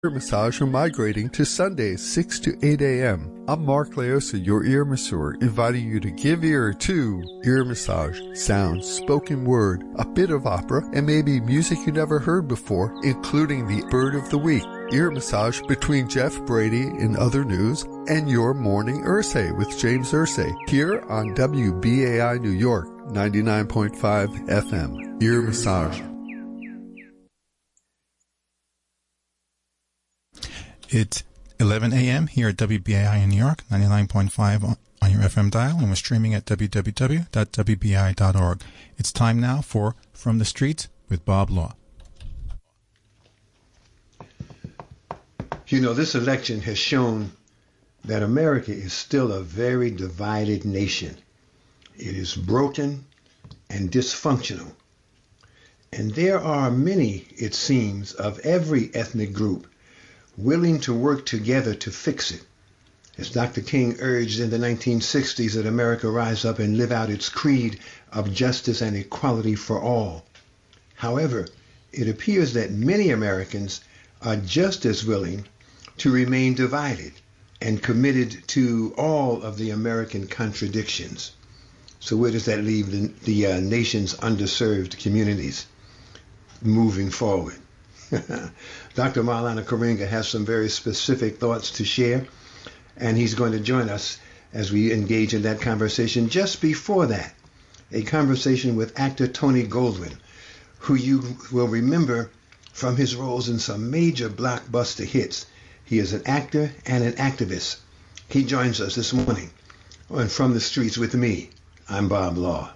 Ear massage are migrating to Sundays 6 to 8 a.m. I'm Mark Leosa, your ear masseur, inviting you to give ear to ear massage, sounds, spoken word, a bit of opera, and maybe music you never heard before, including the Bird of the Week. Ear massage between Jeff Brady in other news and your morning Ursay with James Ursay here on WBAI New York 99.5 FM. Ear massage. It's 11 a.m. here at WBAI in New York, 99.5 on your FM dial, and we're streaming at www.wbai.org. It's time now for From the Streets with Bob Law. You know, this election has shown that America is still a very divided nation. It is broken and dysfunctional. And there are many, it seems, of every ethnic group willing to work together to fix it. As Dr. King urged in the 1960s that America rise up and live out its creed of justice and equality for all. However, it appears that many Americans are just as willing to remain divided and committed to all of the American contradictions. So where does that leave the nation's underserved communities moving forward? Dr. Maulana Karenga has some very specific thoughts to share, and he's going to join us as we engage in that conversation. Just before that, a conversation with actor Tony Goldwyn, who you will remember from his roles in some major blockbuster hits. He is an actor and an activist. He joins us this morning on From the Streets with me. I'm Bob Law.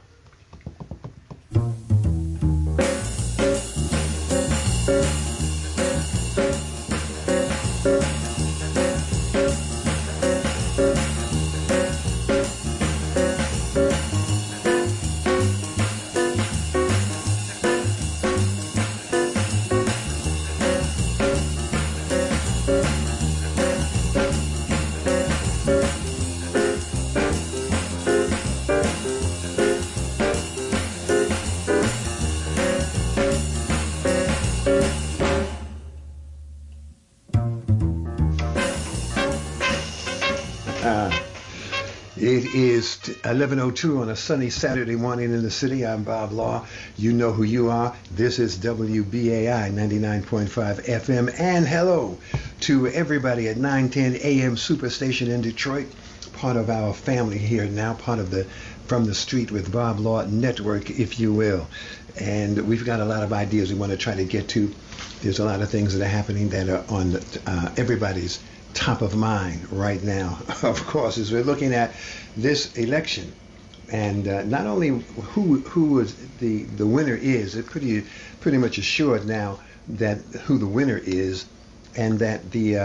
It is 11:02 on a sunny Saturday morning in the city. I'm Bob Law. You know who you are. This is WBAI 99.5 FM. And hello to everybody at 910 AM Superstation in Detroit, part of our family here now, part of the From the Street with Bob Law network, if you will. And we've got a lot of ideas we want to try to get to. There's a lot of things that are happening that are on everybody's top of mind right now, of course, as we're looking at this election, and not only who is the winner is, it's pretty much assured now that who the winner is, and that the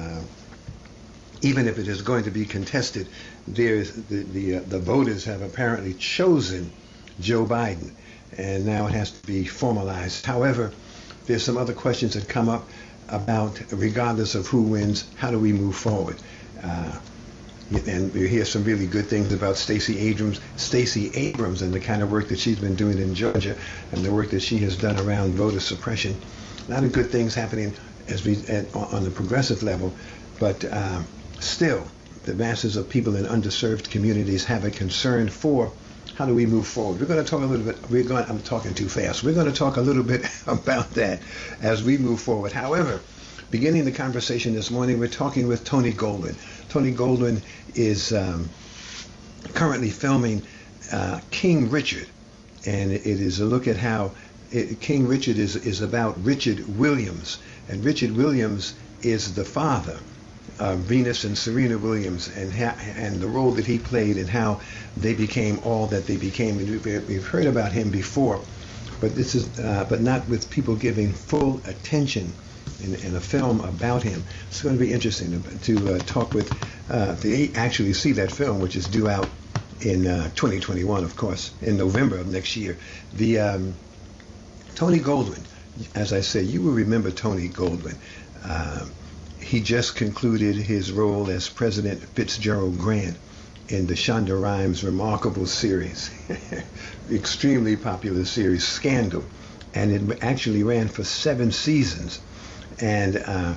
even if it is going to be contested, there's the voters have apparently chosen Joe Biden, and now it has to be formalized. However, there's some other questions that come up about, regardless of who wins, how do we move forward? And we hear some really good things about Stacey Abrams and the kind of work that she's been doing in Georgia and the work that she has done around voter suppression. A lot of good things happening on the progressive level, but still, the masses of people in underserved communities have a concern for how do we move forward. We're going to talk a little bit, I'm talking too fast. We're going to talk a little bit about that as we move forward. However, beginning the conversation this morning, we're talking with Tony Goldwyn. Tony Goldwyn is currently filming King Richard, and it is a look at how King Richard is about Richard Williams, and Richard Williams is the father Venus and Serena Williams, and the role that he played and how they became all that they became. And we've heard about him before, but this is but not with people giving full attention in a film about him. It's going to be interesting to talk with, to actually see that film, which is due out in 2021, of course, in November of next year. The Tony Goldwyn, as I said, you will remember Tony Goldwyn. He just concluded his role as President Fitzgerald Grant in the Shonda Rhimes remarkable series, extremely popular series, Scandal, and it actually ran for 7 seasons. And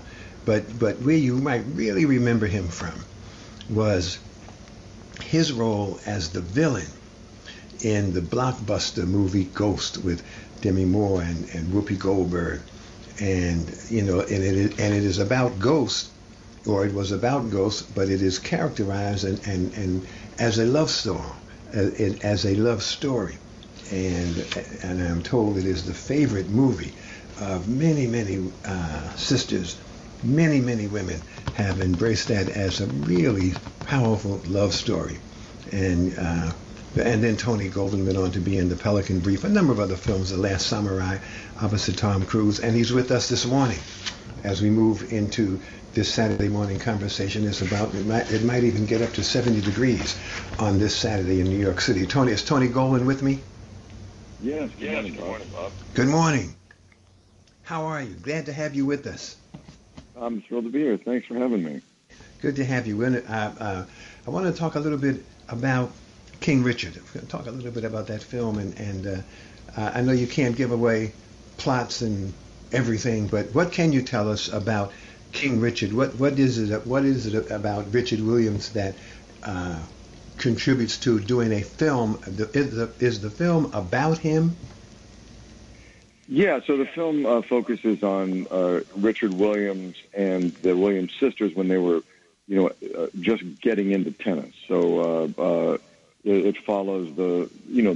But where you might really remember him from was his role as the villain in the blockbuster movie Ghost with Demi Moore and Whoopi Goldberg, and it is about Ghost, or it was about Ghost, but it is characterized and as a love story, and I'm told it is the favorite movie of many sisters. Many women have embraced that as a really powerful love story, and then Tony Goldwyn went on to be in The Pelican Brief, a number of other films, The Last Samurai, opposite Tom Cruise, and he's with us this morning as we move into this Saturday morning conversation. It might even get up to 70 degrees on this Saturday in New York City. Tony, is Tony Goldwyn with me? Yes. Good morning, Bob. Good morning. How are you? Glad to have you with us. I'm thrilled to be here. Thanks for having me. Good to have you. I want to talk a little bit about King Richard. We're going to talk a little bit about that film, and I know you can't give away plots and everything, but what can you tell us about King Richard? What is it about Richard Williams that contributes to doing a film? Is the film about him? Yeah, so the film focuses on Richard Williams and the Williams sisters when they were, just getting into tennis. So it follows the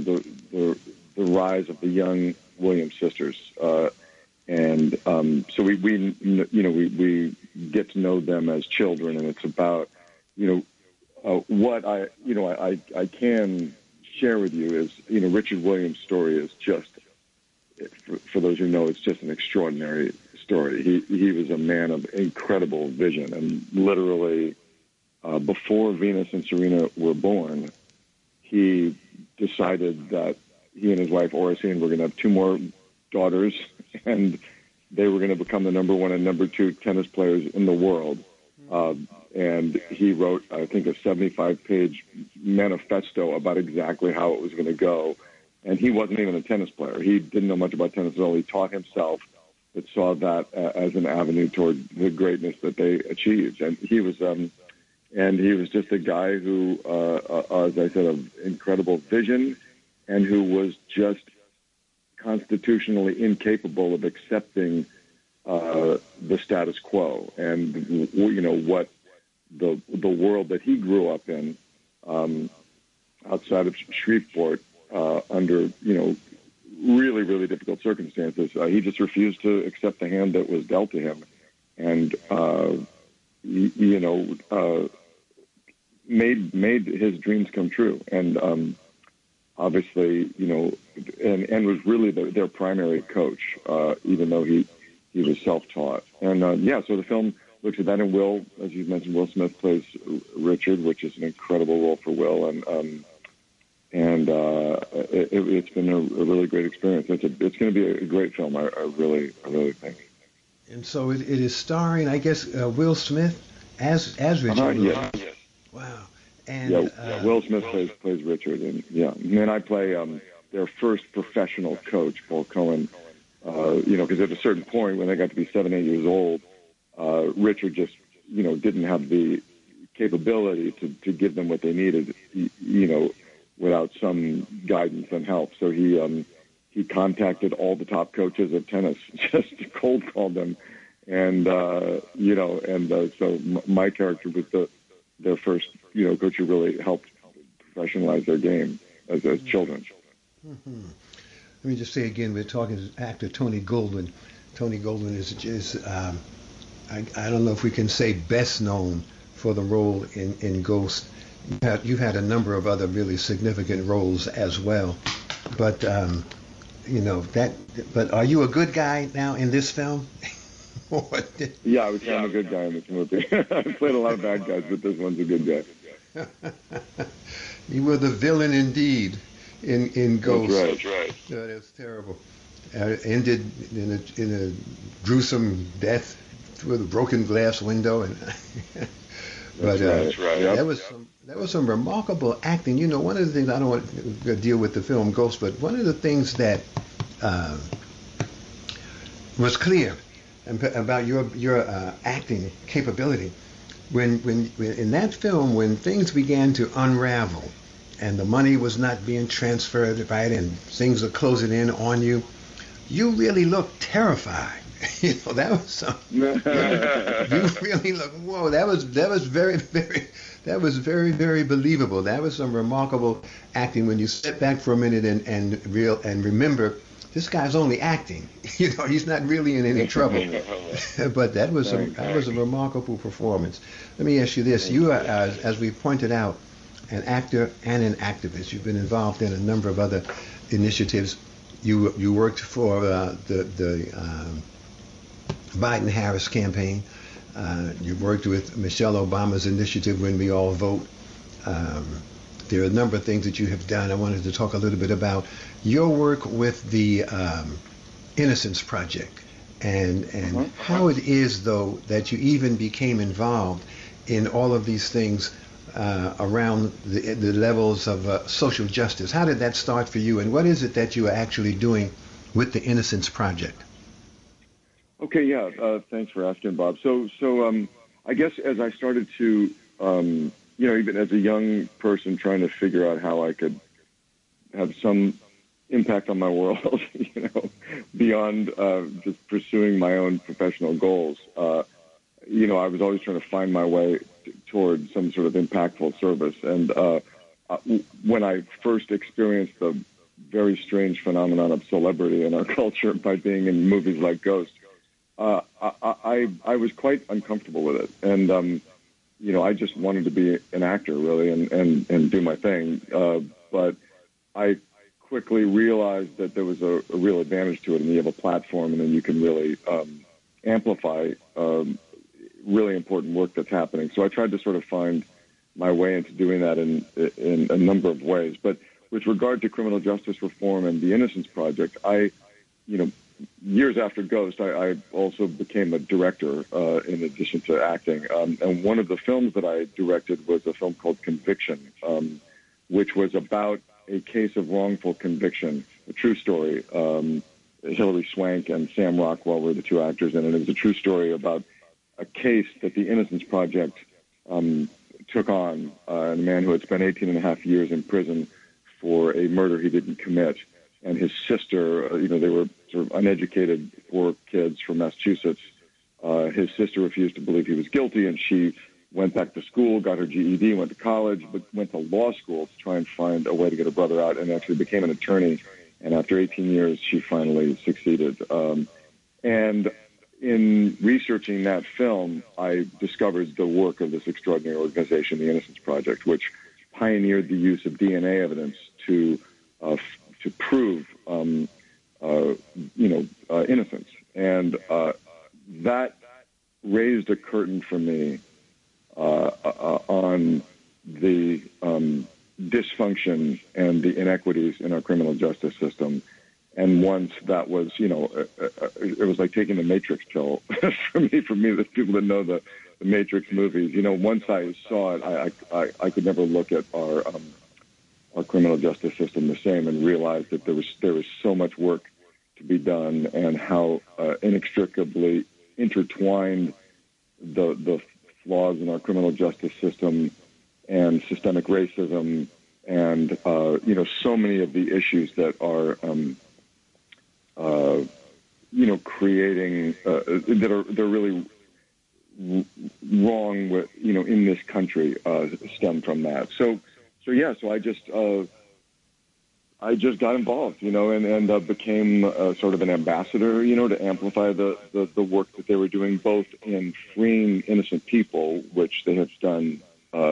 rise of the young Williams sisters, and so we get to know them as children, and it's about what I can share with you is Richard Williams' story is just. For those who know, it's just an extraordinary story. He was a man of incredible vision, and literally before Venus and Serena were born, he decided that he and his wife Oracene were going to have two more daughters, and they were going to become the number one and number two tennis players in the world. And he wrote, I think, a 75-page manifesto about exactly how it was going to go. And he wasn't even a tennis player. He didn't know much about tennis at all. He taught himself, but saw that as an avenue toward the greatness that they achieved. And he was just a guy who, as I said, of incredible vision, and who was just constitutionally incapable of accepting the status quo. And what the world that he grew up in, outside of Shreveport. Under really difficult circumstances, he just refused to accept the hand that was dealt to him, and made his dreams come true. And obviously, and was really their primary coach, even though he was self-taught. And so the film looks at that, and Will, as you mentioned, Will Smith plays Richard, which is an incredible role for Will, and it's been a really great experience. It's going to be a great film. I really think. And so it is starring, I guess, Will Smith as Richard. Yes. Wow. And Will Smith plays Richard, and then I play their first professional coach, Paul Cohen. Because at a certain point when they got to be 7-8 years old, Richard just didn't have the capability to give them what they needed. Without some guidance and help. So he contacted all the top coaches of tennis, just cold called them. And, so my character was their first, coach who really helped professionalize their game as children. Mm-hmm. Let me just say again, we're talking to actor Tony Goldwyn. Tony Goldwyn is I don't know if we can say best known for the role in Ghost. You've had a number of other really significant roles as well, but But are you a good guy now in this film? Yeah, I would say I'm a good guy in this movie. I've played a lot of bad guys, but this one's a good guy. You were the villain indeed in Ghost. That's right. No, that's terrible. Ended in a gruesome death with a broken glass window, and That's right. Yep. That was some remarkable acting. You know, one of the things, I don't want to deal with the film Ghost, but one of the things that was clear about your acting capability. When in that film, when things began to unravel, and the money was not being transferred, right, and things are closing in on you, you really looked terrified. That was something. You really looked. Whoa, that was very very believable. That was some remarkable acting. When you sit back for a minute and remember, this guy's only acting. He's not really in any trouble. But that was a remarkable performance. Let me ask you this: you are, as we pointed out, an actor and an activist. You've been involved in a number of other initiatives. You worked for the Biden-Harris campaign. You worked with Michelle Obama's initiative, When We All Vote. There are a number of things that you have done. I wanted to talk a little bit about your work with the Innocence Project and how it is, though, that you even became involved in all of these things around the levels of social justice. How did that start for you, and what is it that you are actually doing with the Innocence Project? Okay, yeah. Thanks for asking, Bob. So I guess as I started to, even as a young person trying to figure out how I could have some impact on my world, beyond just pursuing my own professional goals, I was always trying to find my way toward some sort of impactful service. And when I first experienced the very strange phenomenon of celebrity in our culture by being in movies like Ghost, I was quite uncomfortable with it, and I just wanted to be an actor really and do my thing. But I quickly realized that there was a real advantage to it, and you have a platform, and then you can really amplify really important work that's happening. So I tried to sort of find my way into doing that in a number of ways. But with regard to criminal justice reform and the Innocence Project, years after Ghost, I also became a director in addition to acting. And one of the films that I directed was a film called Conviction, which was about a case of wrongful conviction, a true story. Hilary Swank and Sam Rockwell were the two actors in it. It was a true story about a case that the Innocence Project took on, a man who had spent 18 and a half years in prison for a murder he didn't commit. And his sister, they were sort of uneducated, poor kids from Massachusetts. His sister refused to believe he was guilty, and she went back to school, got her GED, went to college, but went to law school to try and find a way to get her brother out, and actually became an attorney. And after 18 years, she finally succeeded. And in researching that film, I discovered the work of this extraordinary organization, the Innocence Project, which pioneered the use of DNA evidence to prove, innocence. And that raised a curtain for me on the dysfunction and the inequities in our criminal justice system. And once that was, it was like taking the Matrix pill for me, the people that know the Matrix movies. Once I saw it, I could never look at our criminal justice system the same, and realized that there was so much work to be done, and how inextricably intertwined the flaws in our criminal justice system and systemic racism and so many of the issues that are creating they're really wrong with in this country stem from that. So I just got involved, and became sort of an ambassador, to amplify the work that they were doing, both in freeing innocent people, which they have done.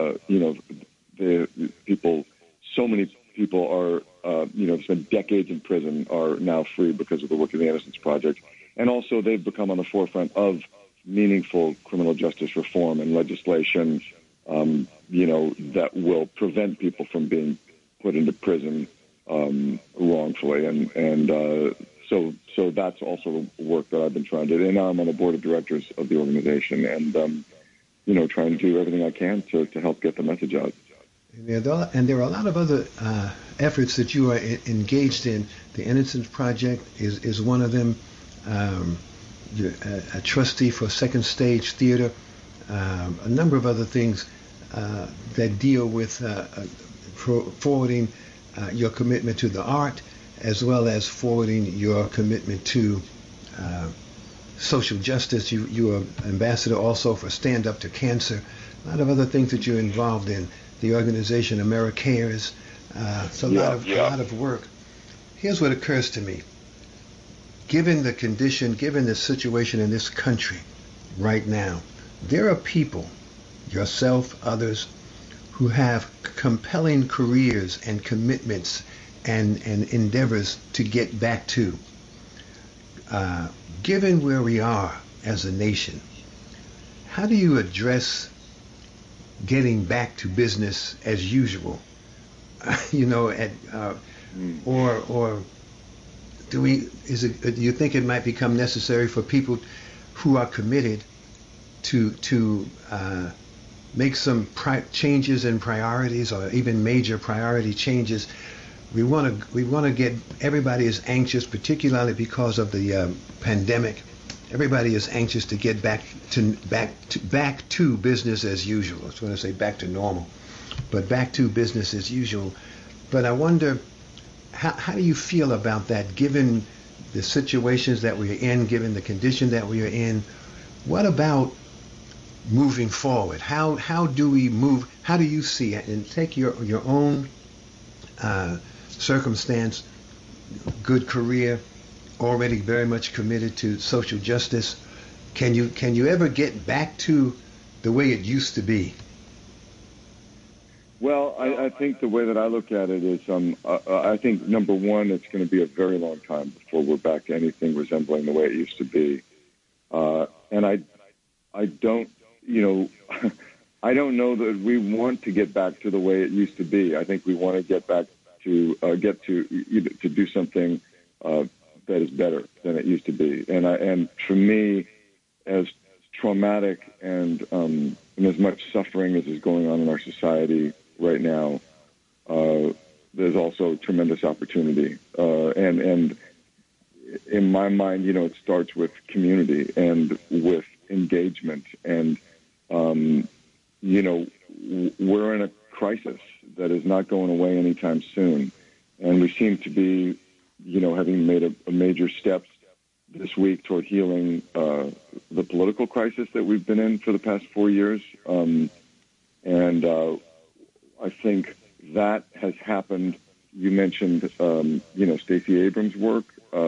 So many people are, spent decades in prison, are now free because of the work of the Innocence Project, and also they've become on the forefront of meaningful criminal justice reform and legislation, that will prevent people from being put into prison wrongfully, and so that's also work that I've been trying to do. And now I'm on the board of directors of the organization, and trying to do everything I can to help get the message out. And there are a lot of other efforts that you are engaged in. The Innocence Project is one of them. you're a trustee for Second Stage Theater, a number of other things that deal with forwarding your commitment to the art, as well as forwarding your commitment to social justice. You are ambassador also for Stand Up to Cancer. A lot of other things that you're involved in. The organization AmeriCares. It's a lot of work. Here's what occurs to me. Given the condition, given the situation in this country right now, there are people, yourself, others, who have compelling careers and commitments and endeavors to get back to. Given where we are as a nation, how do you address getting back to business as usual? Or do you think it might become necessary for people who are committed to make some changes in priorities, or even major priority changes? We want to get, everybody is anxious, particularly because of the pandemic. Everybody is anxious to get back to business as usual. I was going to say back to normal, but back to business as usual. But I wonder, how do you feel about that, given the situations that we're in, given the condition that we are in? What about moving forward? How do we move? How do you see it? And take your own circumstance, good career, already very much committed to social justice. Can you ever get back to the way it used to be? Well, I think the way that I look at it is, I think, number one, it's going to be a very long time before we're back to anything resembling the way it used to be. And I don't, I don't know that we want to get back to the way it used to be. I think we want to get back to to do something that is better than it used to be. And for me, as traumatic and as much suffering as is going on in our society right now, there's also tremendous opportunity. And in my mind, it starts with community and with engagement. And, we're in a crisis that is not going away anytime soon. And we seem to be, having made a major step this week toward healing the political crisis that we've been in for the past 4 years. I think that has happened. You mentioned, Stacey Abrams' work.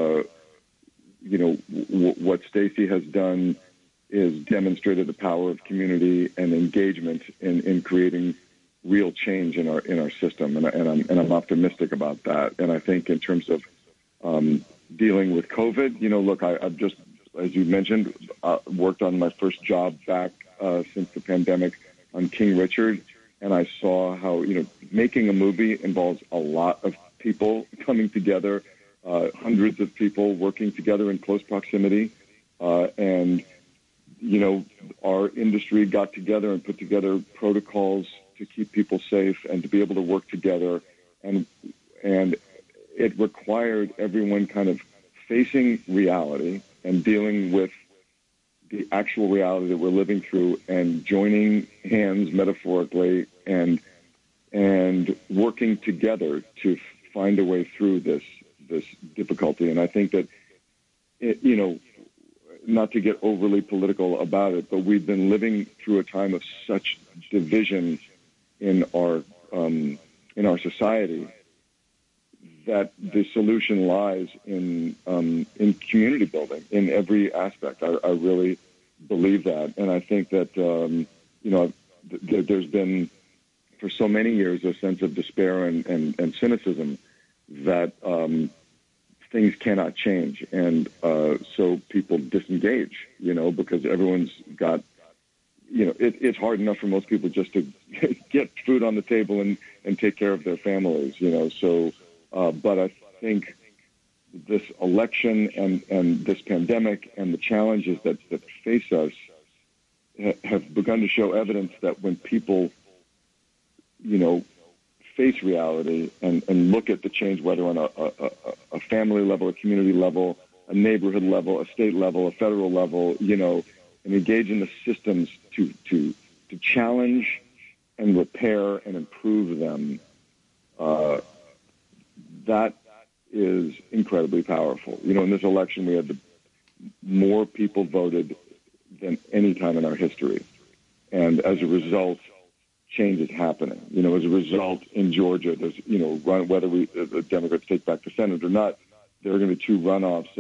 What Stacey has done is demonstrated the power of community and engagement in creating real change in our system, and I'm optimistic about that. And I think in terms of dealing with COVID, look, I've just, as you mentioned, worked on my first job back since the pandemic on King Richard, and I saw how making a movie involves a lot of people coming together, hundreds of people working together in close proximity, and our industry got together and put together protocols to keep people safe and to be able to work together. And it required everyone kind of facing reality and dealing with the actual reality that we're living through and joining hands metaphorically and working together to find a way through this difficulty. And I think that, not to get overly political about it, but we've been living through a time of such division in our society that the solution lies in community building in every aspect. I really believe that, and I think that there's been for so many years a sense of despair and cynicism that things cannot change, and so people disengage, because everyone's got, it's hard enough for most people just to get food on the table and take care of their families, so, but I think this election and this pandemic and the challenges that face us have begun to show evidence that when people, face reality and look at the change, whether on a family level, a community level, a neighborhood level, a state level, a federal level, and engage in the systems to challenge and repair and improve them, that is incredibly powerful. In this election, we had more people voted than any time in our history. And as a result, change is happening. As a result, in Georgia, there's, whether the Democrats take back the Senate or not, there are going to be 2 runoffs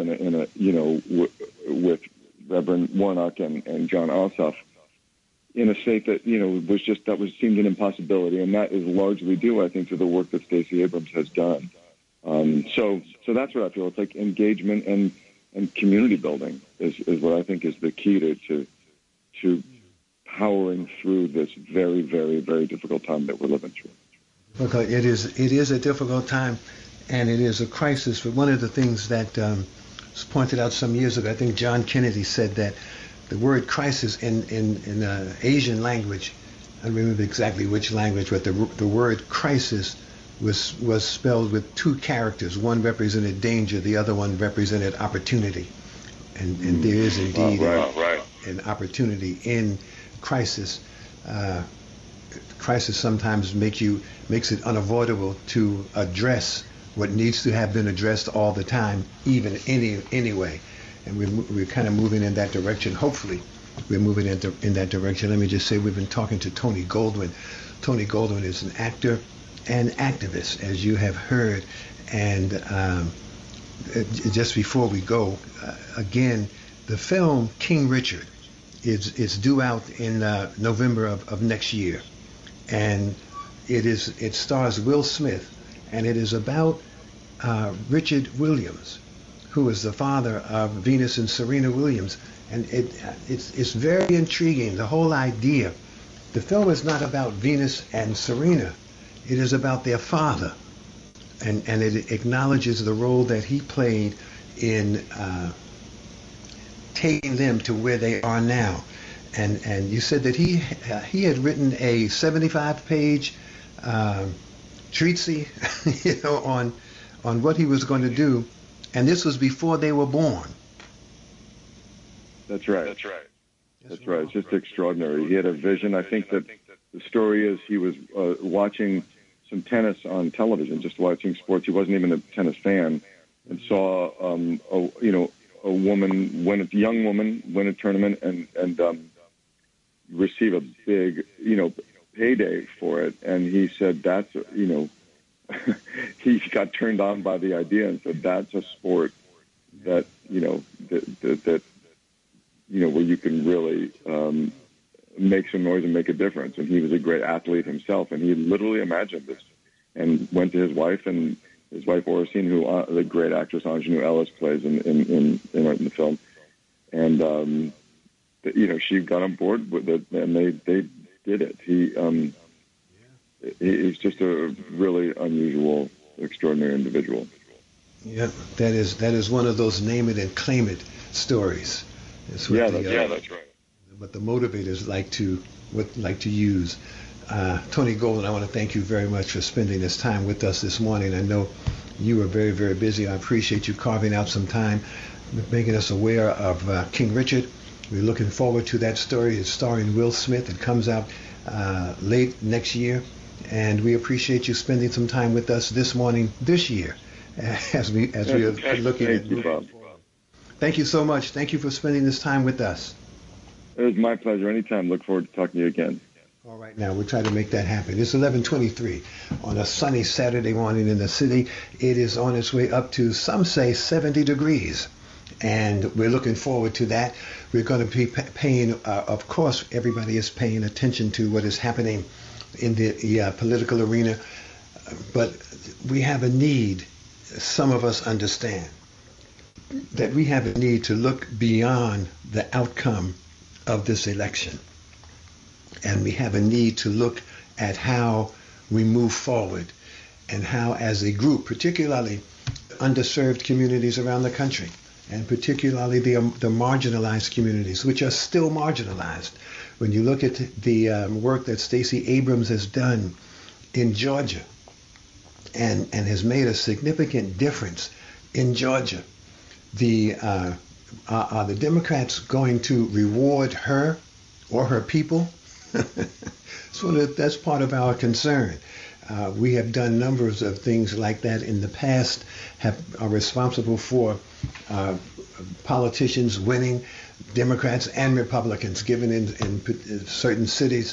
with Reverend Warnock and John Ossoff in a state that, seemed an impossibility. And that is largely due, I think, to the work that Stacey Abrams has done. So that's what I feel. It's like engagement and community building is what I think is the key to powering through this very, very, very difficult time that we're living through. Look, it is a difficult time, and it is a crisis. But one of the things that was pointed out some years ago, I think John Kennedy said that the word crisis in Asian language, I don't remember exactly which language, but the word crisis was spelled with 2 characters. One represented danger, the other one represented opportunity. And there is indeed an opportunity in crisis. Crisis sometimes makes it unavoidable to address what needs to have been addressed all the time, even anyway. And we're kind of moving in that direction. Hopefully, we're moving in that direction. Let me just say we've been talking to Tony Goldwyn. Tony Goldwyn is an actor and activist, as you have heard. And just before we go, again, the film King Richard is due out in November of next year, and it stars Will Smith, and it is about Richard Williams, who is the father of Venus and Serena Williams, and it's very intriguing. The whole idea, the film is not about Venus and Serena, it is about their father, and it acknowledges the role that he played in taking them to where they are now. And you said that he had written a 75-page treatise, on what he was going to do, and this was before they were born. That's right. It's just extraordinary. He had a vision. I think that the story is he was watching some tennis on television, just watching sports. He wasn't even a tennis fan, and saw a young woman win a tournament and receive a big, payday for it. And he said that's, he got turned on by the idea and said that's a sport that, that where you can really make some noise and make a difference. And he was a great athlete himself, and he literally imagined this and went to his wife, and his wife Oracene, who the great actress Ingenue Ellis plays in the film, and she got on board with it, and they did it. He's just a really unusual, extraordinary individual. Yeah, that is one of those name it and claim it stories. That's right. But the motivators like to use. Tony Goldwyn, I want to thank you very much for spending this time with us this morning. I know you are very, very busy. I appreciate you carving out some time, making us aware of King Richard. We're looking forward to that story. It's starring Will Smith. It comes out late next year, and we appreciate you spending some time with us this year, as we are looking at. Thank you, Bob. Thank you so much. Thank you for spending this time with us. It was my pleasure. Anytime. Look forward to talking to you again. All right, now we'll try to make that happen. It's 11:23 on a sunny Saturday morning in the city. It is on its way up to, some say, 70 degrees. And we're looking forward to that. We're going to be paying, of course, everybody is paying attention to what is happening in the political arena. But we have a need, some of us understand, that we have a need to look beyond the outcome of this election. And we have a need to look at how we move forward, and how, as a group, particularly underserved communities around the country, and particularly the marginalized communities, which are still marginalized. When you look at the work that Stacey Abrams has done in Georgia, and has made a significant difference in Georgia, Are the Democrats going to reward her or her people? So that's part of our concern. We have done numbers of things like that in the past, are responsible for politicians winning, Democrats and Republicans given in certain cities.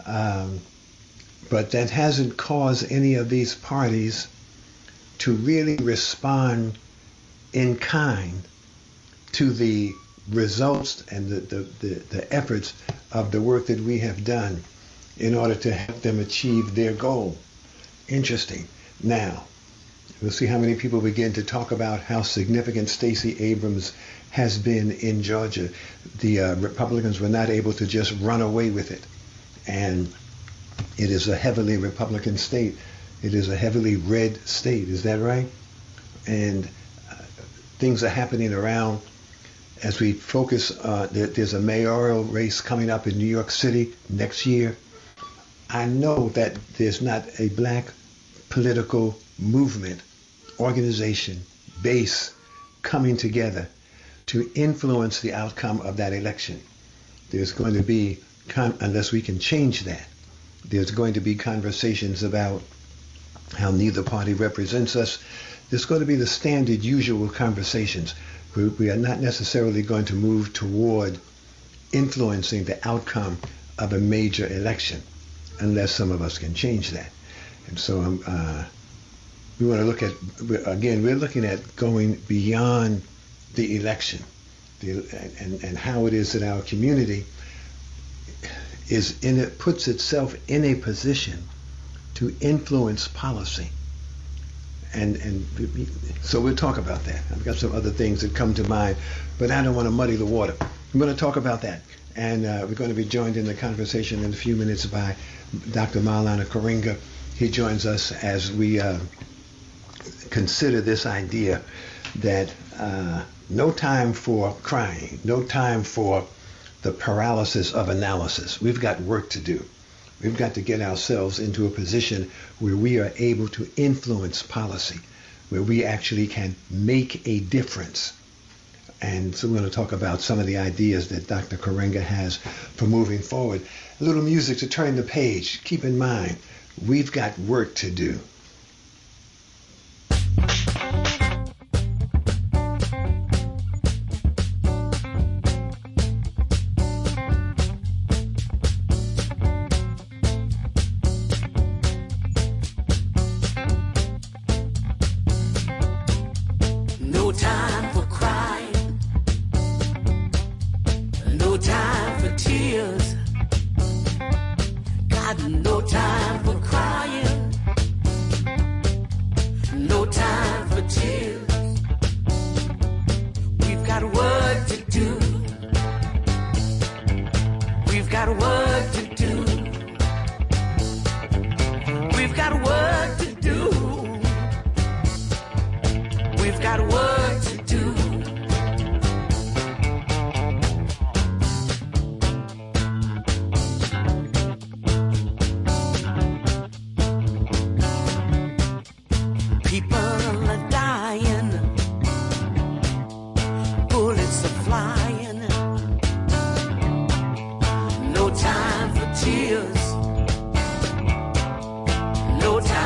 But that hasn't caused any of these parties to really respond in kind to the results and the efforts of the work that we have done in order to help them achieve their goal. Interesting. Now, we'll see how many people begin to talk about how significant Stacey Abrams has been in Georgia. The Republicans were not able to just run away with it. And it is a heavily Republican state. It is a heavily red state. Is that right? And things are happening around as we focus. There's a mayoral race coming up in New York City next year. I know that there's not a black political movement, organization, base coming together to influence the outcome of that election. There's going to be, unless we can change that, there's going to be conversations about how neither party represents us. There's going to be the standard usual conversations. We are not necessarily going to move toward influencing the outcome of a major election unless some of us can change that. And so we want to look at, again, we're looking at going beyond the election and how it is that our community puts itself in a position to influence policy. And so we'll talk about that. I've got some other things that come to mind, but I don't want to muddy the water. I'm going to talk about that. And we're going to be joined in the conversation in a few minutes by Dr. Maulana Karenga. He joins us as we consider this idea that no time for crying, no time for the paralysis of analysis. We've got work to do. We've got to get ourselves into a position where we are able to influence policy, where we actually can make a difference. And so we're going to talk about some of the ideas that Dr. Karenga has for moving forward. A little music to turn the page. Keep in mind, we've got work to do. No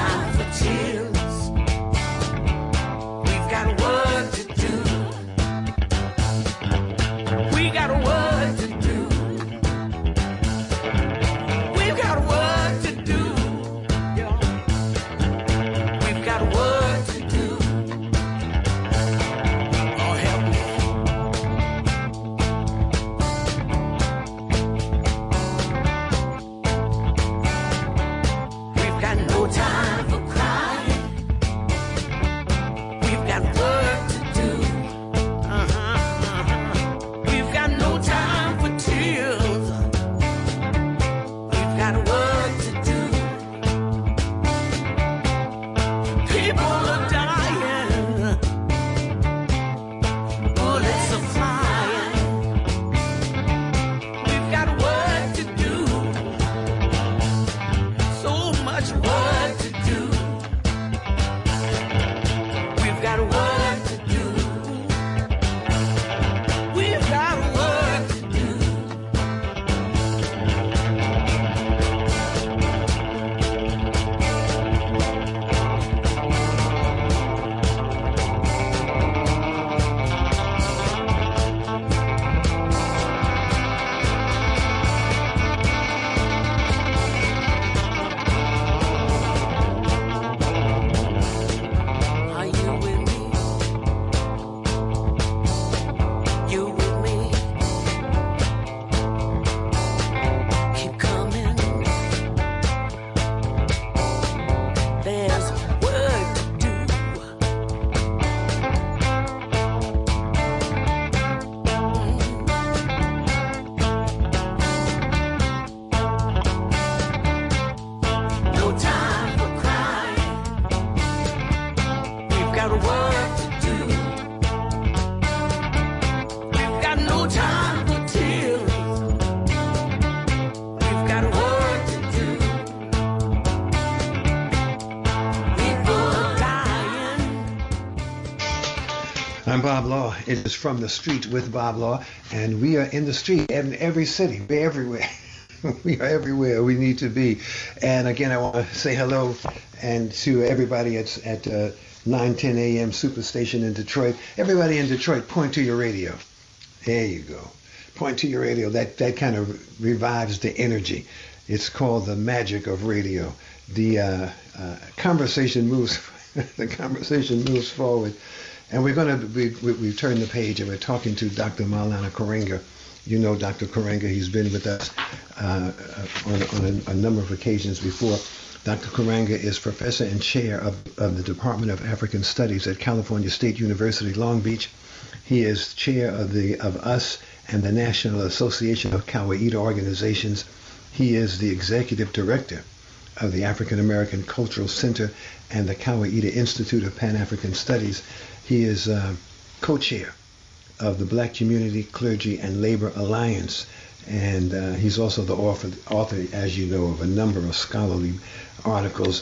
Bob Law. It is From the Street with Bob Law, and we are in the street in every city. We're everywhere. We are everywhere we need to be. And again, I want to say hello and to everybody at 9:10 a.m. Superstation in Detroit. Everybody in Detroit, point to your radio. There you go. Point to your radio. That kind of revives the energy. It's called the magic of radio. The conversation moves. The conversation moves forward, and we're going to we turn the page, and we're talking to Dr. Maulana Karenga. You know Dr. Karenga. He's been with us on a number of occasions before. Dr. Karenga is professor and chair of the Department of African Studies at California State University, Long Beach. He is chair of US and the National Association of Kawaida Organizations. He is the executive director of the African American Cultural Center and the Kawaida Institute of Pan-African Studies. He is co-chair of the Black Community, Clergy, and Labor Alliance, and he's also the author, as you know, of a number of scholarly articles,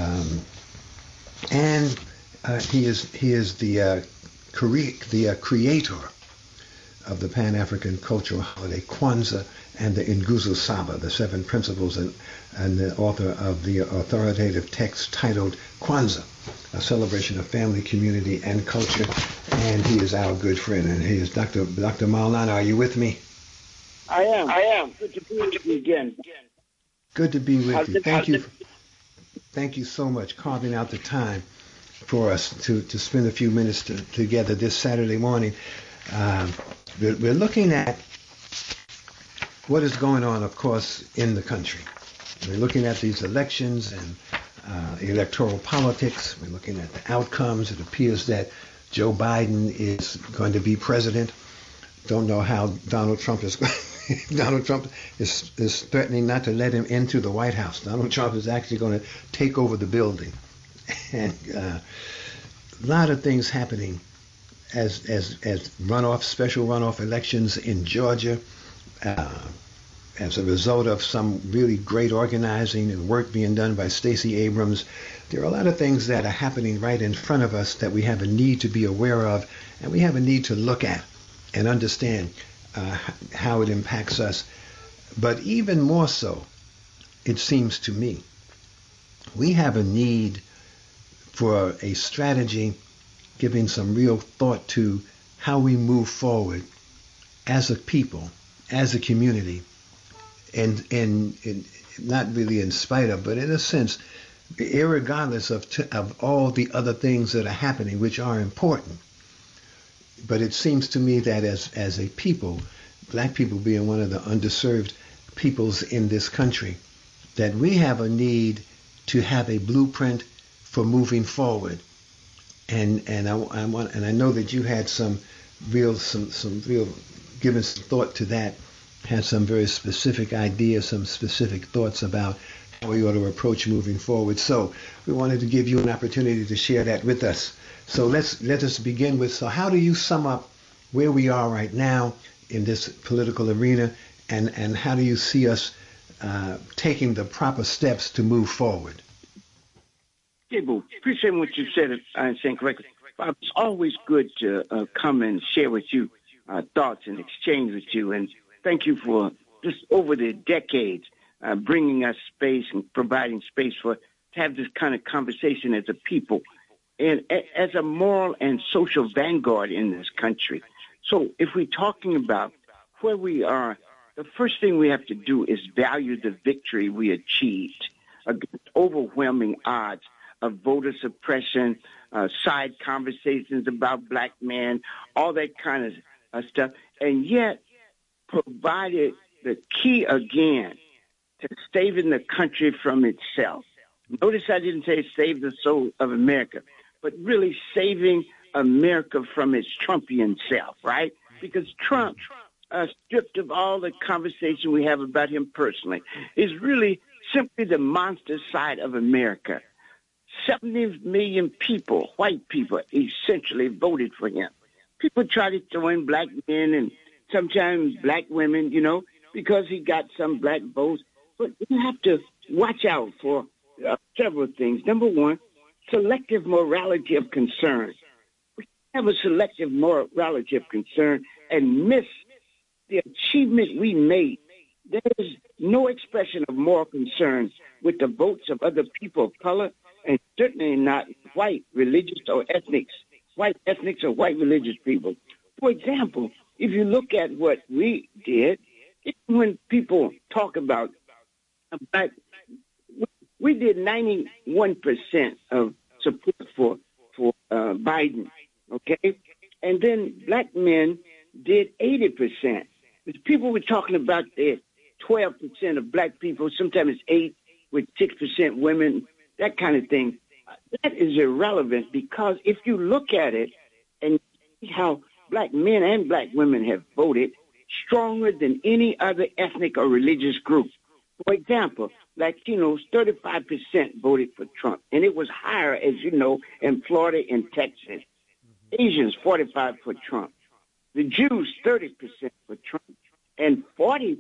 and he is the creator of the Pan-African cultural holiday Kwanzaa and the Nguzo Saba, the 7 principles, and the author of the authoritative text titled Kwanzaa, a celebration of family, community, and culture. And he is our good friend. And he is Dr. Maulana. Are you with me? I am. Good to be with you again. Good to be with you. Thank you so much carving out the time for us to spend a few minutes together this Saturday morning. We're looking at what is going on, of course, in the country. We're looking at these elections and electoral politics. We're looking at the outcomes. It appears that Joe Biden is going to be president. Don't know how Donald Trump is going. Donald Trump is threatening not to let him into the White House. Donald Trump is actually going to take over the building. And a lot of things happening as special runoff elections in Georgia, as a result of some really great organizing and work being done by Stacey Abrams. There are a lot of things that are happening right in front of us that we have a need to be aware of, and we have a need to look at and understand how it impacts us. But even more so, it seems to me, we have a need for a strategy giving some real thought to how we move forward as a people, as a community, and not really in spite of, but in a sense, irregardless of all the other things that are happening, which are important. But it seems to me that as a people, black people being one of the underserved peoples in this country, that we have a need to have a blueprint for moving forward. And I know that you had some real giving some thought to that, had some very specific ideas, some specific thoughts about how we ought to approach moving forward. So we wanted to give you an opportunity to share that with us. So let us begin with, so how do you sum up where we are right now in this political arena, and how do you see us taking the proper steps to move forward? Gabriel, appreciate what you said. I'm saying correctly. Bob, it's always good to come and share with you thoughts and exchange with you. And thank you for just over the decades bringing us space and providing space to have this kind of conversation as a people and as a moral and social vanguard in this country. So if we're talking about where we are, the first thing we have to do is value the victory we achieved against overwhelming odds of voter suppression, side conversations about black men, all that kind of stuff, and yet provided the key again to saving the country from itself. Notice I didn't say save the soul of America, but really saving America from its Trumpian self, right? Because Trump, stripped of all the conversation we have about him personally, is really simply the monster side of America. 70 million people, white people, essentially voted for him. People try to throw in black men and sometimes black women, because he got some black votes. But you have to watch out for several things. Number one, selective morality of concern. have a selective morality of concern and miss the achievement we made. There is no expression of moral concern with the votes of other people of color, and certainly not white religious or ethnics, white ethnics or white religious people. For example, if you look at what we did, even when people talk about black, we did 91% of support for Biden, okay? And then black men did 80%. People were talking about the 12% of black people, sometimes it's 8 with 6% women, that kind of thing. That is irrelevant because if you look at it and see how black men and black women have voted stronger than any other ethnic or religious group. For example, Latinos, 35% voted for Trump, and it was higher, as you know, in Florida and Texas. Asians, 45% for Trump. The Jews, 30% for Trump, and 40%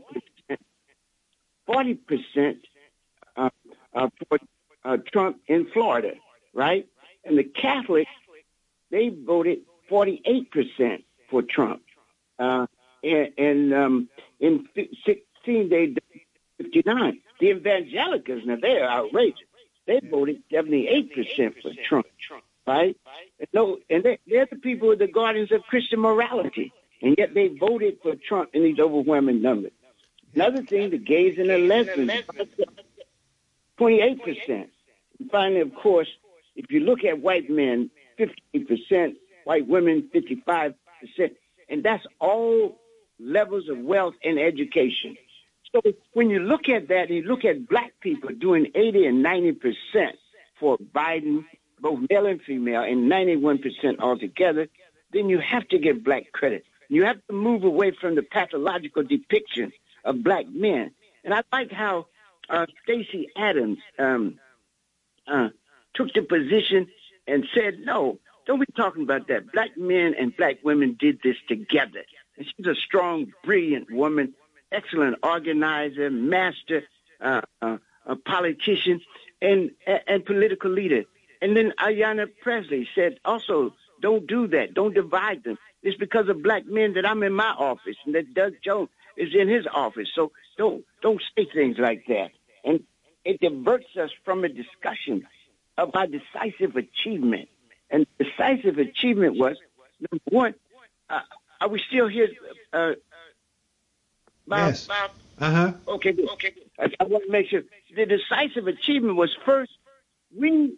for Trump in Florida, right? And the Catholics, they voted 48% for Trump. And in 16, they did 59. The evangelicals, now they're outrageous. They voted 78% for Trump, right? And they're the who are the guardians of Christian morality, and yet they voted for Trump in these overwhelming numbers. Another thing, the gays and the lesbians, 28%. And finally, of course, if you look at white men, 58%, white women, 55%, and that's all levels of wealth and education. So when you look at that, and you look at black people doing 80 and 90% for Biden, both male and female, and 91% altogether, then you have to give black credit. You have to move away from the pathological depiction of black men. And I like how Stacey Adams took the position and said, no, don't be talking about that. Black men and black women did this together. And she's a strong, brilliant woman, excellent organizer, master, a politician, and political leader. And then Ayanna Pressley said, also, don't do that. Don't divide them. It's because of black men that I'm in my office and that Doug Jones is in his office. So don't say things like that. And it diverts us from a discussion about decisive achievement. And decisive achievement was, number one, are we still here, Bob? Yes. Bob? Uh-huh. Okay. I want to make sure. The decisive achievement was first, we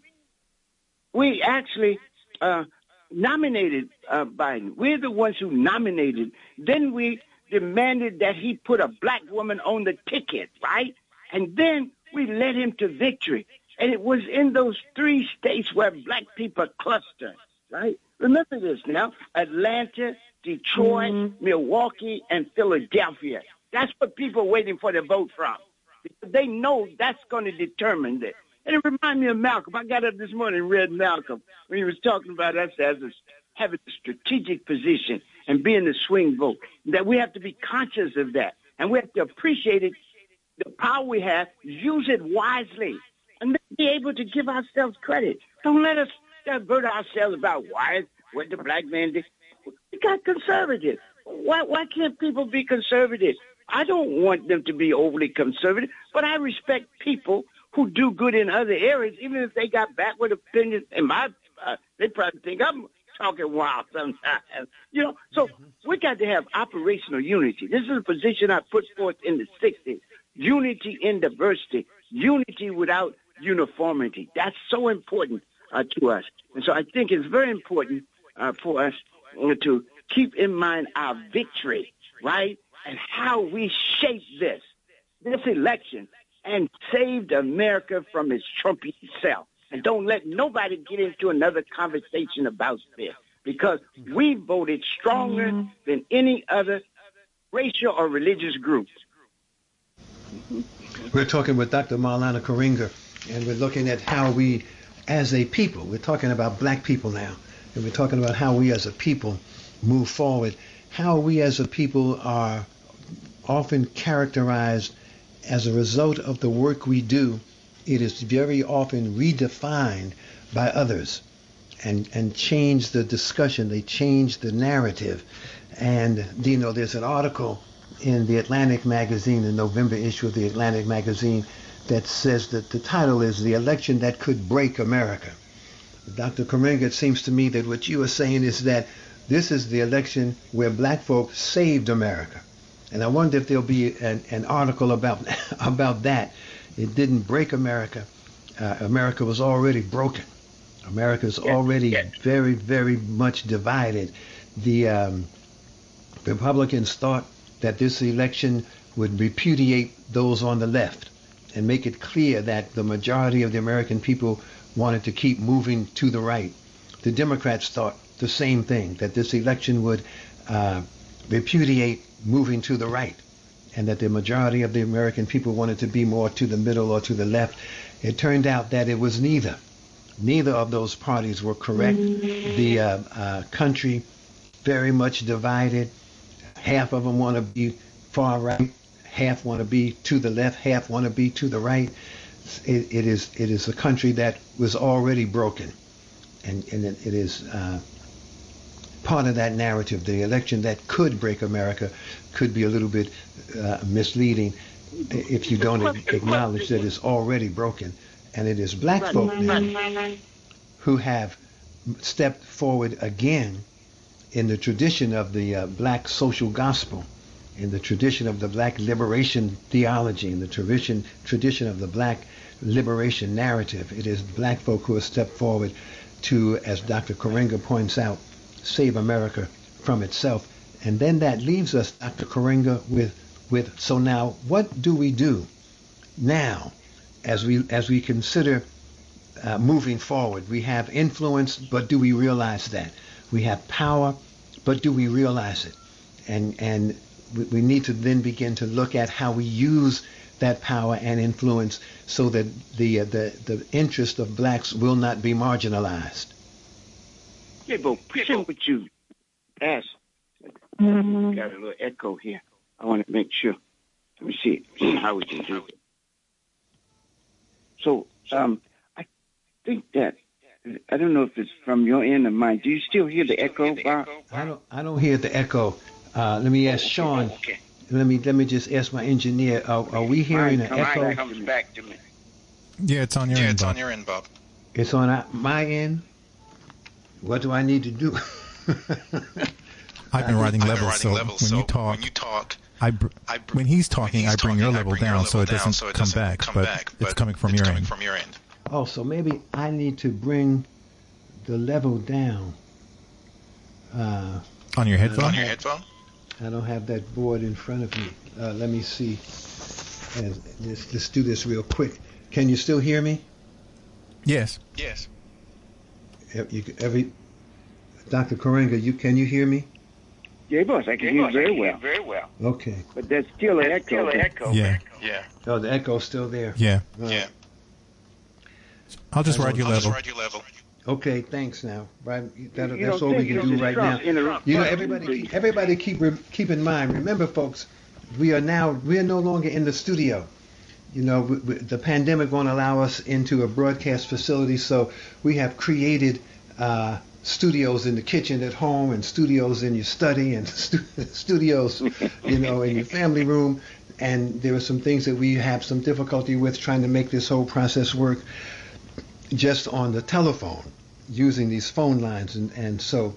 actually nominated Biden. We're the ones who nominated. Then we demanded that he put a black woman on the ticket, right? And then we led him to victory. And it was in those 3 states where black people cluster, right? Remember this now, Atlanta, Detroit, Milwaukee, and Philadelphia. That's what people are waiting for to vote from. Because they know that's going to determine this. And it reminded me of Malcolm. I got up this morning and read Malcolm when he was talking about us as having a strategic position and being the swing vote, that we have to be conscious of that. And we have to appreciate it, the power we have, use it wisely, and be able to give ourselves credit. Don't let us divert ourselves about what the black man did. We got conservative. Why can't people be conservative? I don't want them to be overly conservative, but I respect people who do good in other areas, even if they got backward opinions. And they probably think I'm talking wild sometimes, So we got to have operational unity. This is a position I put forth in the 60s. Unity in diversity. Unity without uniformity. That's so important to us. And so I think it's very important for us to keep in mind our victory, right? And how we shape this election and saved America from its Trumpian self. And don't let nobody get into another conversation about this, because we voted stronger than any other racial or religious group. We're talking with Dr. Maulana Karenga, and we're looking at how we, as a people, we're talking about black people now, and we're talking about how we as a people move forward, how we as a people are often characterized as a result of the work we do. It is very often redefined by others. and change the discussion. They change the narrative. And, there's an article in the Atlantic magazine, the November issue of the Atlantic magazine, that says that the title is "The Election That Could Break America." Dr. Karenga, it seems to me that what you are saying is that this is the election where black folks saved America. And I wonder if there'll be an article about that. It didn't break America. America was already broken. America is already very, very much divided. The Republicans thought that this election would repudiate those on the left and make it clear that the majority of the American people wanted to keep moving to the right. The Democrats thought the same thing, that this election would repudiate moving to the right, and that the majority of the American people wanted to be more to the middle or to the left. It turned out that it was neither. Neither of those parties were correct. The country very much divided. Half of them want to be far right, half want to be to the left, half want to be to the right. It is a country that was already broken, and it is part of that narrative. The election that could break America could be a little bit misleading if you don't acknowledge that it's already broken. And it is black folk now who have stepped forward again in the tradition of the black social gospel, in the tradition of the black liberation theology, in the tradition of the black liberation narrative. It is black folk who have stepped forward to, as Dr. Karenga points out, save America from itself. And then that leaves us, Dr. Karenga, with so now what do we do now as we consider moving forward? We have influence, but do we realize that? We have power, but do we realize it? And we need to then begin to look at how we use that power and influence so that the interest of blacks will not be marginalized. Yeah, but appreciate what you asked. Got a little echo here. I want to make sure. Let me see how we can do it. So I think that, I don't know if it's from your end or mine. Do you still hear the echo, Bob? I don't hear the echo. Let me ask Sean. Okay. Let me just ask my engineer. Are we hearing an echo? Mine comes back to me. Yeah, it's on your end, Bob. It's on my end. What do I need to do? I've been writing levels, so when you talk, when he's talking, I bring your level down so it doesn't come back, but it's coming from your end. Oh, so maybe I need to bring the level down. On your headphone? I don't have that board in front of me. Let me see. Let's do this real quick. Can you still hear me? Yes. Dr. Karenga, can you hear me? Yeah, boss, I can hear you very well. Okay. But there's still an echo. Yeah. Oh, the echo's still there. Yeah. I'll just ride your level. Okay, thanks. Now, right? That's all we can do right now. Everybody keep in mind. Remember, folks, we are no longer in the studio. The pandemic won't allow us into a broadcast facility, so we have created studios in the kitchen at home, and studios in your study, and studios, in your family room. And there are some things that we have some difficulty with trying to make this whole process work just on the telephone, using these phone lines. And so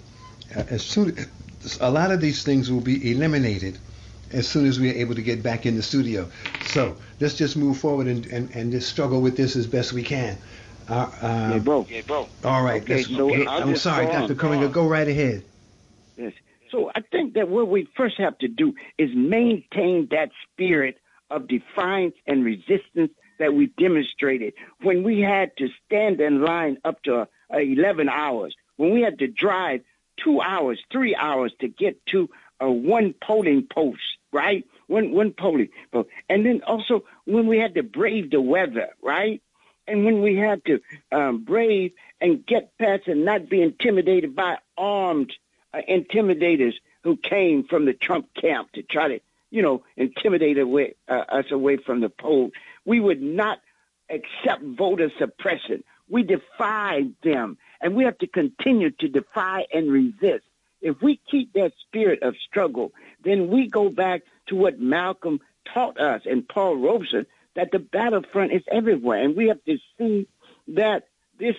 a lot of these things will be eliminated as soon as we are able to get back in the studio. So let's just move forward and just struggle with this as best we can. Yeah, bro. All right. Okay, I'm sorry, Dr. Karenga. Go right ahead. Yes. So I think that what we first have to do is maintain that spirit of defiance and resistance that we demonstrated when we had to stand in line up to 11 hours, when we had to drive 2 hours, 3 hours to get to one polling post, right? One polling post. And then also when we had to brave the weather, right? And when we had to brave and get past and not be intimidated by armed intimidators who came from the Trump camp to try to, intimidate us away from the poll. We would not accept voter suppression. We defied them. And we have to continue to defy and resist. If we keep that spirit of struggle, then we go back to what Malcolm taught us and Paul Robeson, that the battlefront is everywhere. And we have to see that this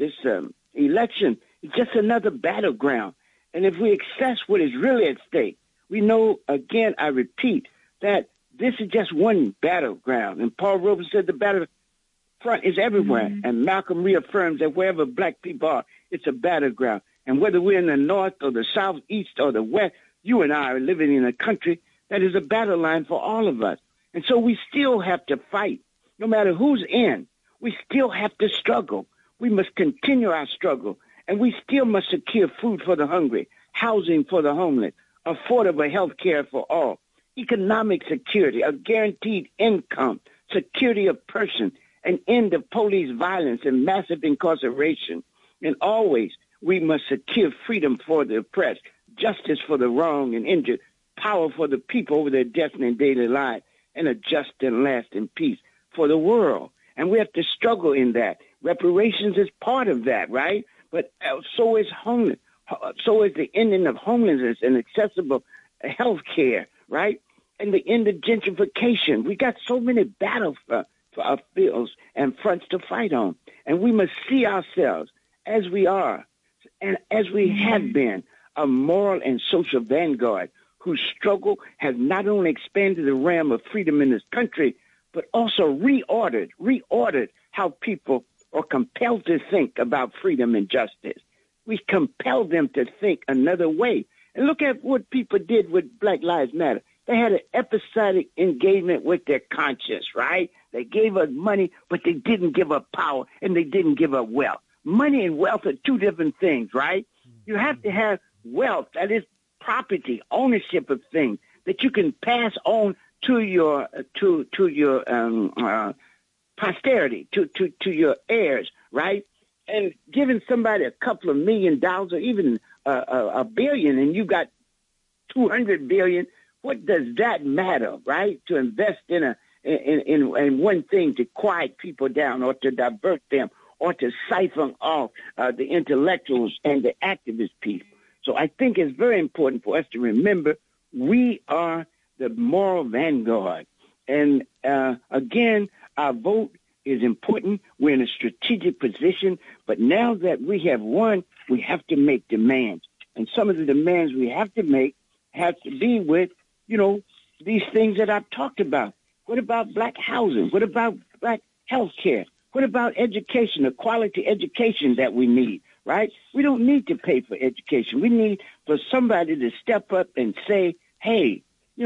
election is just another battleground. And if we assess what is really at stake, we know, again, I repeat, that this is just one battleground. And Paul Robeson said the battlefront is everywhere. Mm-hmm. And Malcolm reaffirms that wherever black people are, it's a battleground. And whether we're in the north or the south, east or the west, you and I are living in a country that is a battle line for all of us. And so we still have to fight. No matter who's in, we still have to struggle. We must continue our struggle. And we still must secure food for the hungry, housing for the homeless, affordable health care for all, economic security, a guaranteed income, security of person, an end of police violence and massive incarceration. And always we must secure freedom for the oppressed, justice for the wrong and injured, power for the people over their destiny and daily life, and a just and lasting peace for the world. And we have to struggle in that. Reparations is part of that, right? But so is homeless. So is the ending of homelessness and accessible health care, right? And the end of gentrification. We got so many battles for our fields and fronts to fight on. And we must see ourselves as we are and as we have been, a moral and social vanguard whose struggle has not only expanded the realm of freedom in this country, but also reordered how people are compelled to think about freedom and justice. We compel them to think another way. And look at what people did with Black Lives Matter. They had an episodic engagement with their conscience, right? They gave us money, but they didn't give up power, and they didn't give up wealth. Money and wealth are two different things, right? You have to have wealth, that is property, ownership of things that you can pass on to your posterity, to your heirs, right? And giving somebody a couple of $1 million or even a billion, and you got 200 billion. What does that matter, right? To invest in one thing to quiet people down, or to divert them, or to siphon off the intellectuals and the activist people. So I think it's very important for us to remember we are the moral vanguard. And again, our vote is important. We're in a strategic position. But now that we have won, we have to make demands. And some of the demands we have to make have to be with, these things that I've talked about. What about black housing? What about black health care? What about education, the quality education that we need, right? We don't need to pay for education. We need for somebody to step up and say, hey,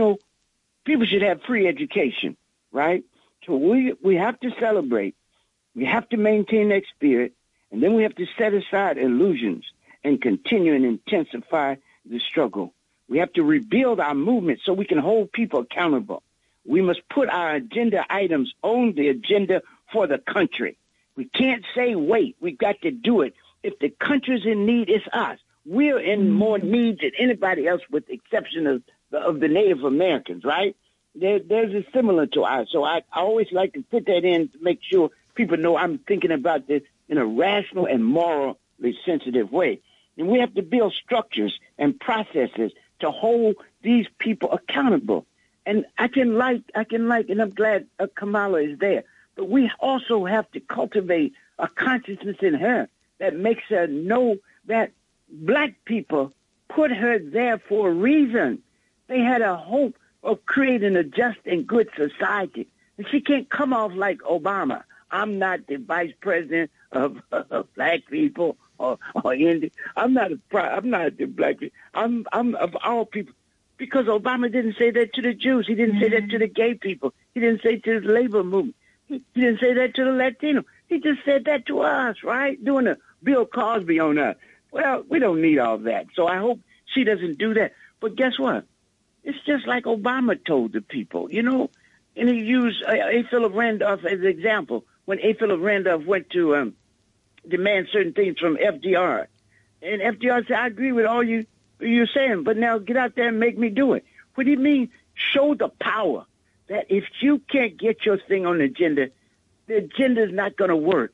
people should have free education, right? So we have to celebrate. We have to maintain that spirit, and then we have to set aside illusions and continue and intensify the struggle. We have to rebuild our movement so we can hold people accountable. We must put our agenda items on the agenda for the country. We can't say wait. We've got to do it. If the country's in need, it's us. We're in more need than anybody else, with the exception of the Native Americans, right? There's a similar to ours. So I always like to put that in to make sure people know I'm thinking about this in a rational and morally sensitive way. And we have to build structures and processes to hold these people accountable. And I can like, and I'm glad Kamala is there. But we also have to cultivate a consciousness in her that makes her know that black people put her there for a reason. They had a hope of creating a just and good society. And she can't come off like Obama. I'm not the vice president of black people or Indian. I'm not the black people. I'm of all people. Because Obama didn't say that to the Jews. He didn't say that to the gay people. He didn't say to the labor movement. He didn't say that to the Latino. He just said that to us, right? Doing a Bill Cosby on us. Well, we don't need all that. So I hope she doesn't do that. But guess what? It's just like Obama told the people, and he used A. Philip Randolph as an example. When A. Philip Randolph went to demand certain things from FDR. And FDR said, I agree with all you're saying, but now get out there and make me do it. What do you mean? Show the power that if you can't get your thing on the agenda is not going to work.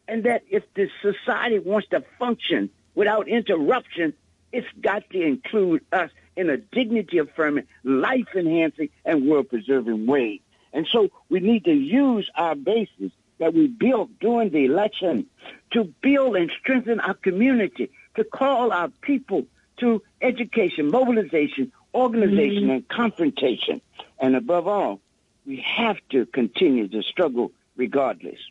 and that if the society wants to function without interruption, it's got to include us in a dignity-affirming, life-enhancing, and world-preserving way. And so we need to use our basis that we built during the election to build and strengthen our community, to call our people to education, mobilization, organization, and confrontation. And above all, we have to continue to struggle regardless.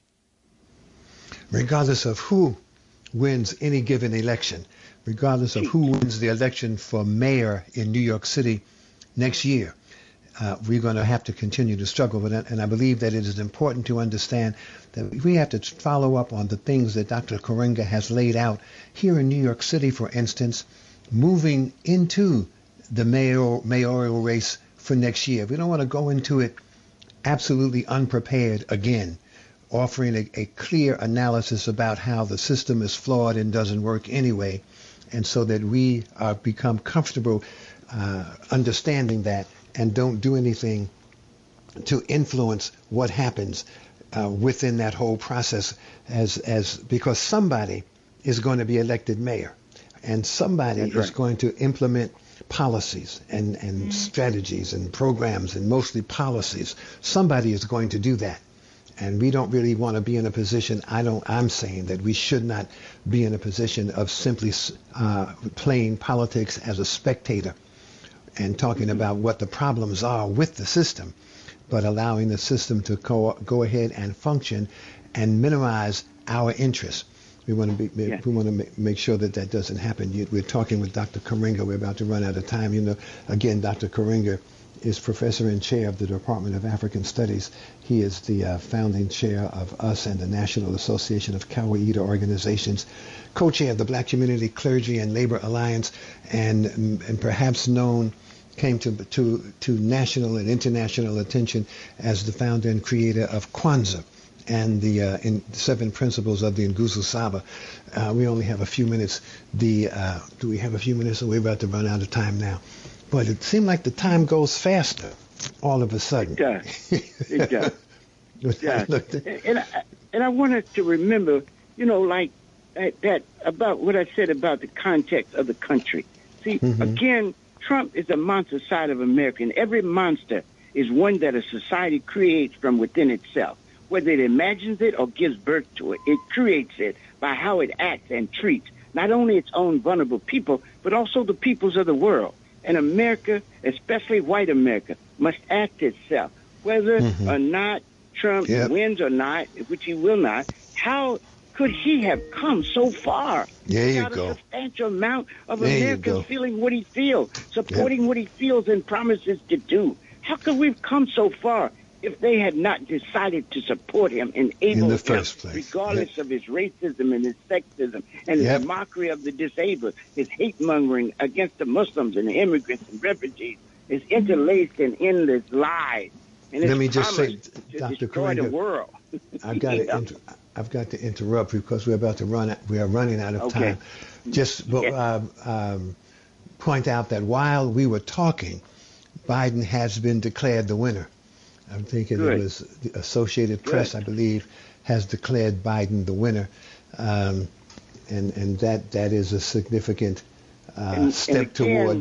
Regardless of who wins any given election, regardless of who wins the election for mayor in New York City next year, we're going to have to continue to struggle with it. And I believe that it is important to understand that we have to follow up on the things that Dr. Karenga has laid out here in New York City, for instance, moving into the mayoral race for next year. We don't want to go into it absolutely unprepared again, offering a clear analysis about how the system is flawed and doesn't work anyway, and so that we become comfortable understanding that and don't do anything to influence what happens within that whole process, because somebody is going to be elected mayor, and somebody is going to implement policies and strategies and programs, and mostly policies. Somebody is going to do that. And we don't really want to be in a position, I'm saying that we should not be in a position of simply playing politics as a spectator and talking about what the problems are with the system, but allowing the system to go ahead and function and minimize our interests. We want to make sure that that doesn't happen. We're talking with Dr. Karenga. We're about to run out of time. Again, Dr. Karenga is professor and chair of the Department of African Studies. He is the founding chair of US and the National Association of Kawaida Organizations, co-chair of the Black Community Clergy and Labor Alliance, and perhaps came to national and international attention as the founder and creator of Kwanzaa and the 7 principles of the Nguzo Saba. We only have a few minutes. Do we have a few minutes? We're about to run out of time now. But it seemed like the time goes faster all of a sudden. It does. It does. Yeah. And I wanted to remember, like that about what I said about the context of the country. See, again, Trump is a monster side of America, and every monster is one that a society creates from within itself. Whether it imagines it or gives birth to it, it creates it by how it acts and treats not only its own vulnerable people, but also the peoples of the world. And America, especially white America, must act itself. Whether or not Trump wins or not, which he will not, how could he have come so far without a substantial amount of Americans feeling what he feels, supporting what he feels and promises to do? How could we have come so far if they had not decided to support him and enable him, regardless of his racism and his sexism and his mockery of the disabled, his hate-mongering against the Muslims and the immigrants and refugees, his interlaced and endless lies, and his Let me just say, to destroy the world. I've got to interrupt because we are running out of time. Just point out that while we were talking, Biden has been declared the winner. I'm thinking it was the Associated Press, I believe, has declared Biden the winner, and that is a significant step toward.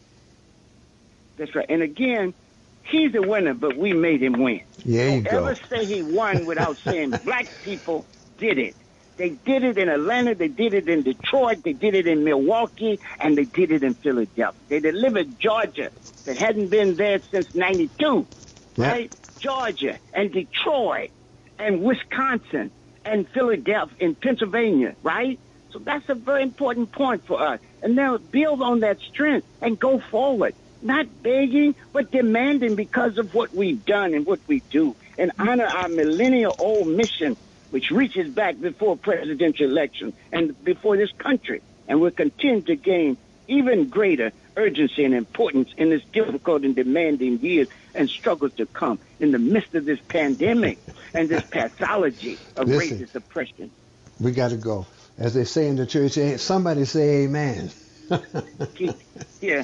That's right. And again, he's the winner, but we made him win. There you go. Don't ever say he won without saying black people did it. They did it in Atlanta, they did it in Detroit, they did it in Milwaukee, and they did it in Philadelphia. They delivered Georgia that hadn't been there since 92. Right? Georgia and Detroit and Wisconsin and Philadelphia and Pennsylvania, right? So that's a very important point for us. And now build on that strength and go forward. Not begging, but demanding because of what we've done and what we do. And honor our millennial-old mission, which reaches back before presidential election and before this country. And we'll continue to gain even greater urgency and importance in this difficult and demanding years and struggles to come in the midst of this pandemic and this pathology of racist oppression. We got to go. As they say in the church, somebody say amen. Yeah.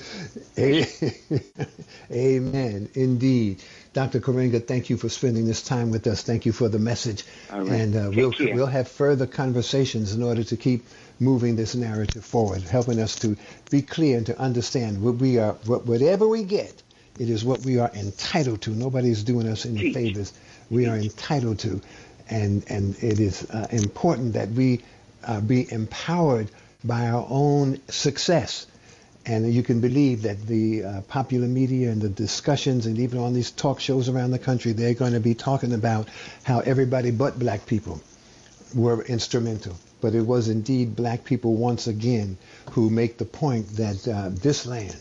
Amen. Indeed. Dr. Karenga, thank you for spending this time with us. Thank you for the message. All right. And we'll have further conversations in order to keep moving this narrative forward, helping us to be clear and to understand what we are, whatever we get, it is what we are entitled to. Nobody's doing us any favors. We are entitled to. And it is important that we be empowered by our own success. And you can believe that the popular media and the discussions and even on these talk shows around the country, they're going to be talking about how everybody but black people were instrumental. But it was indeed black people once again who make the point that this land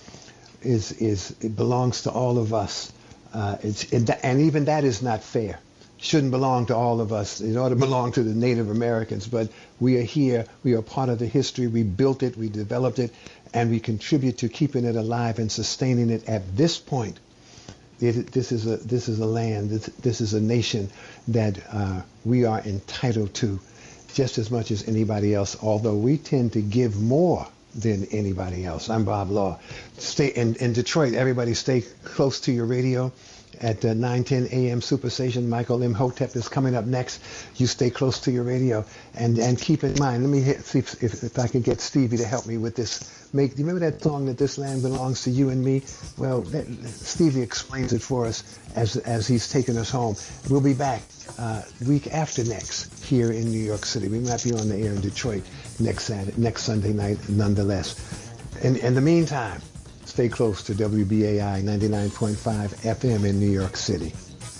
it belongs to all of us. And even that is not fair. Shouldn't belong to all of us. It ought to belong to the Native Americans. But we are here. We are part of the history. We built it. We developed it. And we contribute to keeping it alive and sustaining it at this point. This is a land. This is a nation that we are entitled to just as much as anybody else, although we tend to give more than anybody else. I'm Bob Law. Stay in Detroit. Everybody stay close to your radio. At 9:10 a.m. Super Station, Michael Imhotep is coming up next. You stay close to your radio and keep in mind. Let me see if I can get Stevie to help me with this. Do you remember that song that this land belongs to you and me? Well, Stevie explains it for us as he's taking us home. We'll be back week after next here in New York City. We might be on the air in Detroit next Sunday night, nonetheless. In the meantime, stay close to WBAI 99.5 FM in New York City.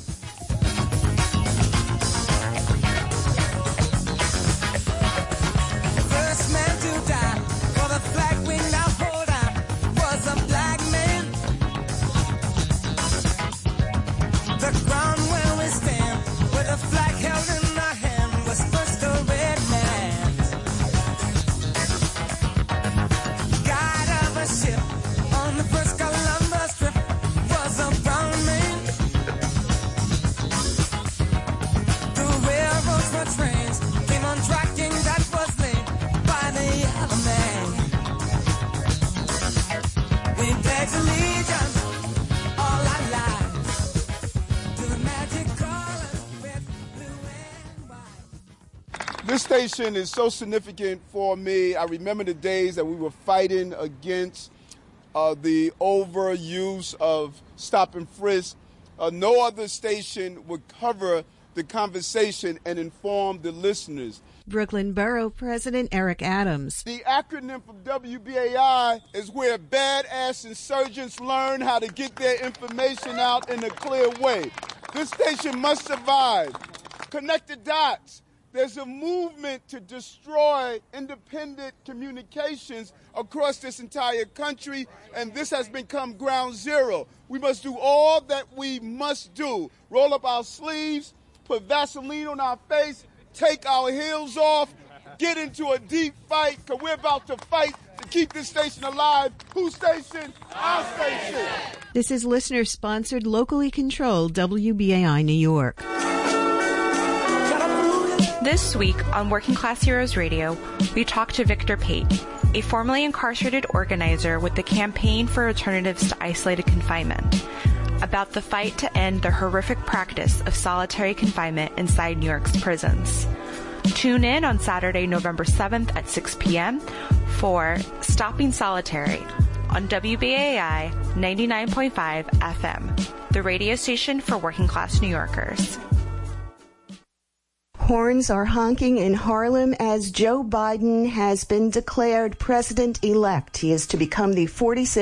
This station is so significant for me. I remember the days that we were fighting against the overuse of stop and frisk. No other station would cover the conversation and inform the listeners. Brooklyn Borough President Eric Adams. The acronym for WBAI is where badass insurgents learn how to get their information out in a clear way. This station must survive. Connect the dots. There's a movement to destroy independent communications across this entire country, and this has become ground zero. We must do all that we must do. Roll up our sleeves, put Vaseline on our face, take our heels off, get into a deep fight, because we're about to fight to keep this station alive. Whose station? Our station. This is listener-sponsored, locally controlled WBAI New York. This week on Working Class Heroes Radio, we talk to Victor Pate, a formerly incarcerated organizer with the Campaign for Alternatives to Isolated Confinement, about the fight to end the horrific practice of solitary confinement inside New York's prisons. Tune in on Saturday, November 7th at 6 p.m. for Stopping Solitary on WBAI 99.5 FM, the radio station for working class New Yorkers. Horns are honking in Harlem as Joe Biden has been declared president-elect. He is to become the 46th